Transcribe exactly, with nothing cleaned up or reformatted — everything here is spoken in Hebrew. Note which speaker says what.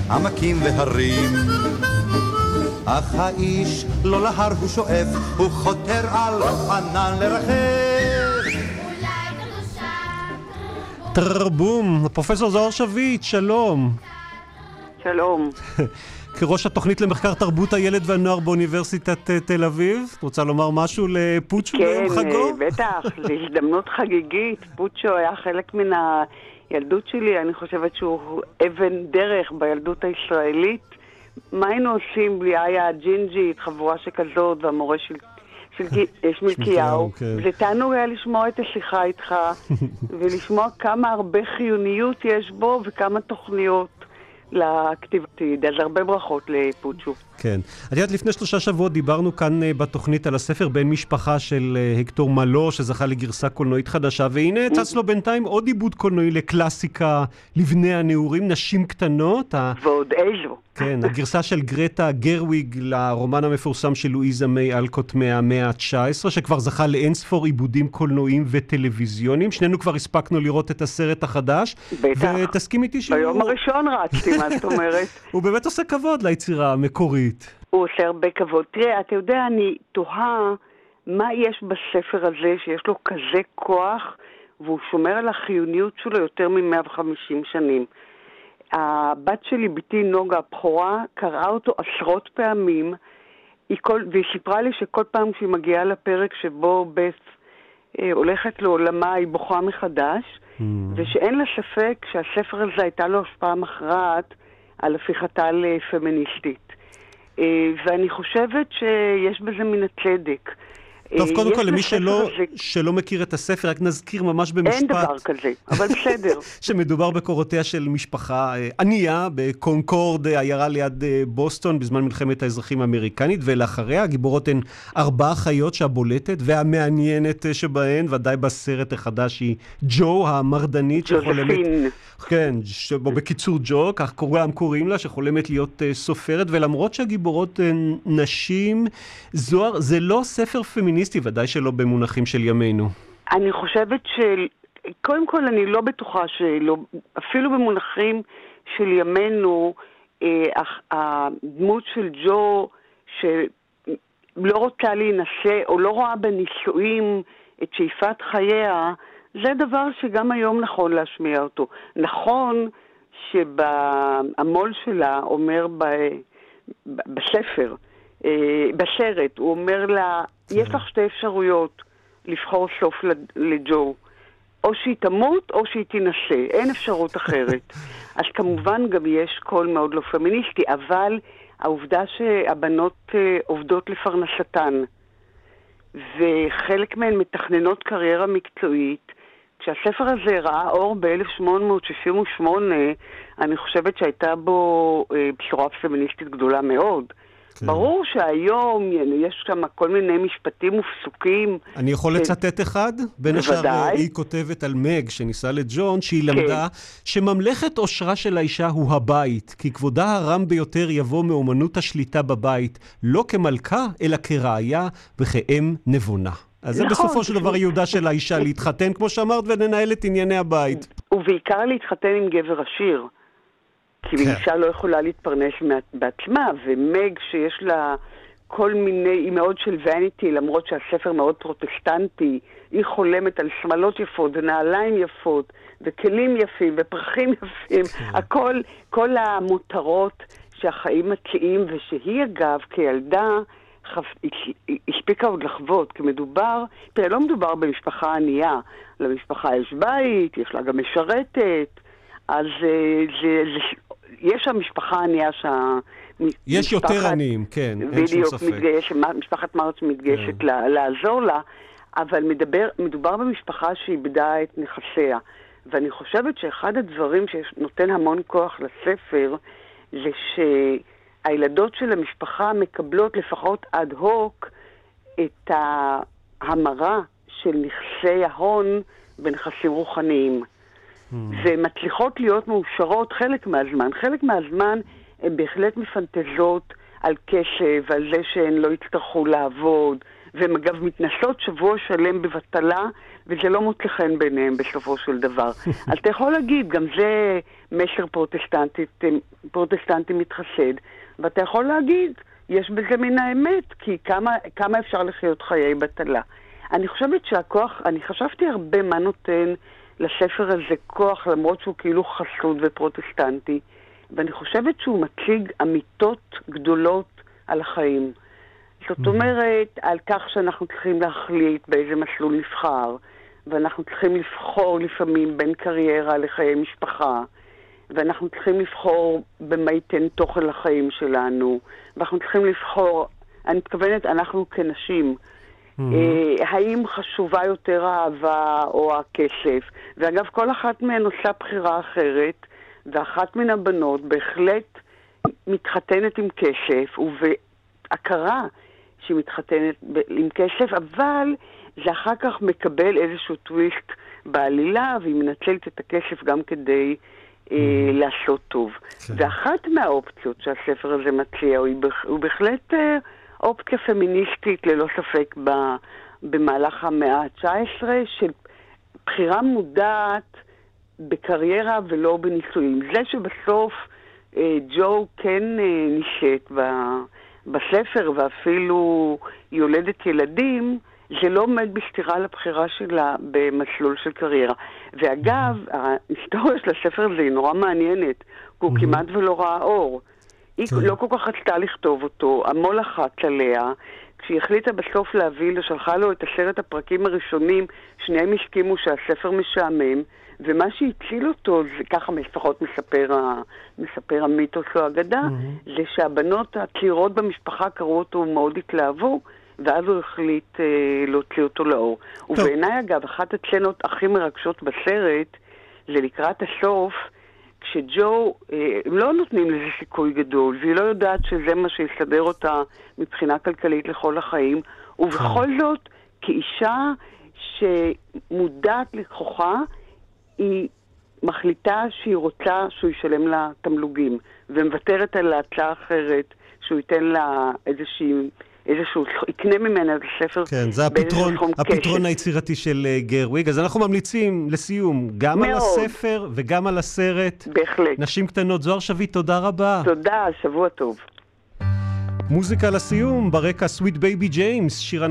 Speaker 1: עמקים והרים. אך האיש לא להר הוא שואף, הוא חותר על ענן לרחב.
Speaker 2: תרבום, פרופסור זוהר שביט, שלום.
Speaker 3: שלום.
Speaker 2: כראש התוכנית למחקר תרבות הילד והנוער באוניברסיטת תל אבב, את רוצה לומר משהו לפוצ'ו ביום חגו?
Speaker 3: כן, בטח, זו הזדמנות חגיגית. פוצ'ו היה חלק מן הילדות שלי, אני חושבת שהוא אבן דרך בילדות הישראלית. מה היינו עושים בלי היה הג'ינג'ית, חבורה שכזאת, והמורה של, של שמילקיהו? זה תענוג היה לשמוע את השיחה איתך, ולשמוע כמה הרבה חיוניות יש בו, וכמה תוכניות לכתיבתית. אז הרבה ברכות לפוצ'ו.
Speaker 2: כן. את יודעת, לפני שלושה שבועות דיברנו כאן בתוכנית על הספר בן משפחה של הקטור מלו, שזכה לגרסה קולנועית חדשה, והנה צץ לו בינתיים עוד עיבוד קולנועי לקלאסיקה לבני הנעורים, נשים קטנות.
Speaker 3: ועוד איזו.
Speaker 2: כן, הגרסה של גרטה גרוויג לרומן המפורסם של לואיזה מיי אלקוט מהמאה ה-תשע עשרה, שכבר זכה לאינספור עיבודים קולנועיים וטלוויזיוניים. שנינו כבר הספקנו לראות את הסרט החדש.
Speaker 3: בטח.
Speaker 2: ותסכים איתי שהוא...
Speaker 3: ביום הראשון רצתי, מה זאת אומרת?
Speaker 2: הוא באמת עושה כבוד ליצירה המקורית.
Speaker 3: הוא עושה הרבה כבוד. תראה, אתה יודע, אני תוהה מה יש בספר הזה שיש לו כזה כוח, והוא שומר על החיוניות שלו יותר מ-מאה וחמישים שנים. הבת שלי, ביתי נוגה, הבכורה, קראה אותו עשרות פעמים, היא כל, והיא סיפרה לי שכל פעם כשהיא מגיעה לפרק שבו בס אה, הולכת לעולמה, היא בוכה מחדש, mm. ושאין לה ספק שהספר הזה הייתה לו השפעה מכרעת על הפיכתה לפמיניסטית. אה, ואני חושבת שיש בזה מן הצדק.
Speaker 2: טוב, קודם כל, למי שלא, שלא מכיר את הספר, רק נזכיר ממש במשפט.
Speaker 3: אין דבר כזה, אבל בסדר.
Speaker 2: שמדובר בקורותיה של משפחה ענייה, בקונקורד, עיירה ליד בוסטון, בזמן מלחמת האזרחים האמריקנית, ולאחריה הגיבורות הן ארבעה חיות שהבולטת, והמעניינת שבהן, ודאי בסרט החדש, היא ג'ו, המרדנית, שחולמת... כן, שבו בקיצור ג'ו, כך כולם קוראים לה, שחולמת להיות סופרת, ולמרות שהגיבורות הן נשים, זוהר, זה לא ספר פמיניסטי, ודאי שלא במונחים של ימינו.
Speaker 3: אני חושבת ש... קודם כל, אני לא בטוחה שלא, אפילו במונחים של ימינו, אה, הדמות של ג'ו, שלא רוצה להינשא, או לא רואה בנישואים את שאיפת חייה, זה דבר שגם היום נכון להשמיע אותו. נכון שבעמול שלה אומר ב... בספר, בסרט, הוא אומר לה, יש לך שתי אפשרויות לבחור סוף לג'ו, או שהיא תמות או שהיא תנסה, אין אפשרות אחרת. אז כמובן גם יש קול מאוד לא פמיניסטי, אבל העובדה שהבנות עובדות לפרנסתן, וחלק מהן מתכננות קריירה מקצועית, כשהספר הזה ראה אור ב-אלף שמונה מאות שישים ושמונה, אני חושבת שהייתה בו בשורה פמיניסטית גדולה מאוד. כן. ברור שהיום יש שם כל מיני משפטים ופסוקים.
Speaker 2: אני יכול ש... לצטט אחד? בין השאר היא כותבת על מג שניסה לג'ון, שהיא כן. למדה שממלכת אושרה של האישה הוא הבית, כי כבודה הרם ביותר יבוא מאומנות השליטה בבית, לא כמלכה אלא כראיה וכאם נבונה. אז זה נכון, בסופו של דבר יהודה של האישה להתחתן, כמו שאמרת, ולנהל את ענייני הבית.
Speaker 3: ובעיקר להתחתן עם גבר עשיר. כי כן. אישה לא יכולה להתפרנס בעצמה, ומג שיש לה כל מיני, היא מאוד של וניטי, למרות שהספר מאוד פרוטסטנטי, היא חולמת על שמלות יפות ונעליים יפות, וכלים יפים ופרחים יפים, כן. הכל, כל המותרות שהחיים מציעים, ושהיא אגב כילדה, הספיקה עוד לחוות, כי מדובר, תראה, לא מדובר במשפחה ענייה, למשפחה יש בית, יש לה גם משרתת, אז זה, זה, זה, יש המשפחה ענייה שה...
Speaker 2: יש משפחת, יותר עניים, כן, אין שום ספק. בדיוק,
Speaker 3: מתגייש, משפחת מרץ מתגיישת כן. לה, לעזור לה, אבל מדבר, מדובר במשפחה שאיבדה את נכסיה, ואני חושבת שאחד הדברים שנותן המון כוח לספר, זה ש... הילדות של המשפחה מקבלות לפחות עד הוק את ההמרה של נכסי ההון בנכסים רוחניים. Mm. ומצליחות להיות מאושרות חלק מהזמן. חלק מהזמן הן בהחלט מפנטזות על כסף, על זה שהן לא יצטרכו לעבוד, והן אגב מתנסות שבוע שלם בבטלה, וזה לא מוצא חן ביניהם בסופו של דבר. אז אתה יכול להגיד, גם זה מסר פרוטסטנטי, פרוטסטנטי מתחסד, ואתה יכול להגיד, יש בזה מן האמת, כי כמה, כמה אפשר לחיות חיי בטלה. אני חושבת שהכוח, אני חשבתי הרבה מה נותן לספר הזה כוח, למרות שהוא כאילו חסוד ופרוטסטנטי, ואני חושבת שהוא מציג אמיתות גדולות על החיים. זאת אומרת, על כך שאנחנו צריכים להחליט באיזה מסלול נבחר, ואנחנו צריכים לבחור לפעמים בין קריירה לחיי משפחה, ואנחנו צריכים לבחור במה ייתן תוכן לחיים שלנו, ואנחנו צריכים לבחור, אני מתכוונת, אנחנו כנשים, mm-hmm. אה, האם חשובה יותר האהבה או הכסף, ואגב כל אחת מהן עושה בחירה אחרת, ואחת מן הבנות בהחלט מתחתנת עם כסף, ובהכרה שהיא מתחתנת עם כסף, אבל זה אחר כך מקבל איזשהו טוויסט בעלילה, והיא מנצלת את הכסף גם כדי אה, לעשות טוב. כן. ואחת מהאופציות שהספר הזה מציע, הוא, הוא בהחלט אה, אופציה פמיניסטית, ללא ספק, ב, במהלך המאה ה-תשע עשרה, של בחירה מודעת בקריירה ולא בנישואים. זה שבסוף אה, ג'ו כן אה, נשאת ב, בספר, ואפילו יולדת ילדים, זה לא עומד בסתירה לבחירה שלה במסלול של קריירה. ואגב, ההיסטוריה של הספר הזה היא נורא מעניינת, הוא כמעט ולא ראה אור. היא לא כל כך רצתה לכתוב אותו, המון לחץ עליה, כשהיא החליטה בסוף להביא לו, שלחה לו את עשרת הפרקים הראשונים, שניהם הסכימו שהספר משעמם, ומה שהציל אותו, זה ככה לפחות מספר, מספר המיתוס או האגדה, mm-hmm. זה שהבנות הצעירות במשפחה קראו אותו מאוד התלהבו, ואז הוא החליט אה, להוציא אותו לאור. טוב. ובעיניי אגב, אחת הצנות הכי מרגשות בסרט, זה לקראת הסוף, כשג'ו, אה, הם לא נותנים לזה סיכוי גדול, והיא לא יודעת שזה מה שיסדר אותה מבחינה כלכלית לכל החיים, ובכל זאת, כאישה שמודעת לכוחה, היא מחליטה שהיא רוצה שהוא ישלם לה תמלוגים, ומוותרת על ההצעה אחרת, שהוא ייתן לה איזושהי, איזשהו, יקנה ממנה את הספר. כן,
Speaker 2: זה הפתרון, הפתרון היצירתי של גרוויג. אז אנחנו ממליצים לסיום, גם מאוד. על הספר וגם על הסרט.
Speaker 3: בהחלט.
Speaker 2: נשים קטנות. זוהר שביט, תודה רבה.
Speaker 3: תודה, שבוע טוב.
Speaker 2: מוזיקה לסיום, ברקע סוויט בייבי ג'יימס, שיר